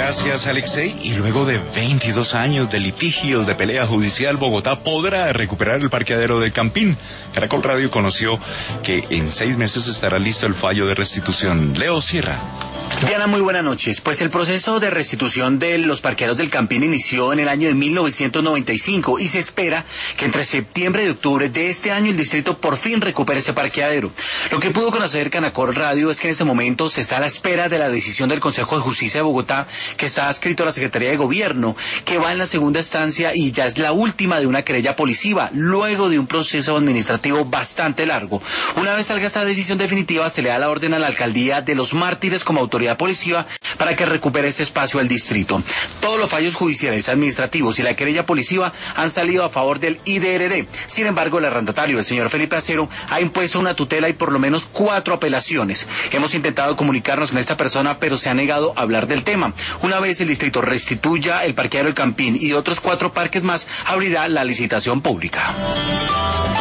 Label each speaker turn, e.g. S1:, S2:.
S1: Gracias, Alexei. Y luego de 22 años de litigios, de pelea judicial, Bogotá podrá recuperar el parqueadero del Campín. Caracol Radio conoció que en 6 meses estará listo el fallo de restitución. Leo Sierra.
S2: Diana, muy buenas noches. Pues el proceso de restitución de los parqueaderos del Campín inició en el año de 1995 y se espera que entre septiembre y octubre de este año el distrito por fin recupere ese parqueadero. Lo que pudo conocer Caracol Radio es que en este momento se está a la espera de la decisión del Consejo de Justicia de Bogotá, que está adscrito a la Secretaría de Gobierno, que va en la segunda instancia y ya es la última de una querella policiva, luego de un proceso administrativo bastante largo. Una vez salga esta decisión definitiva, se le da la orden a la Alcaldía de Los Mártires como autoridad policiva para que recupere este espacio del distrito. Todos los fallos judiciales, administrativos y la querella policiva han salido a favor del IDRD. Sin embargo, el arrendatario, el señor Felipe Acero, ha impuesto una tutela y por lo menos 4 apelaciones. Hemos intentado comunicarnos con esta persona, pero se ha negado a hablar del tema. Una vez el distrito restituya el parqueadero del Campín y otros 4 parques más, abrirá la licitación pública.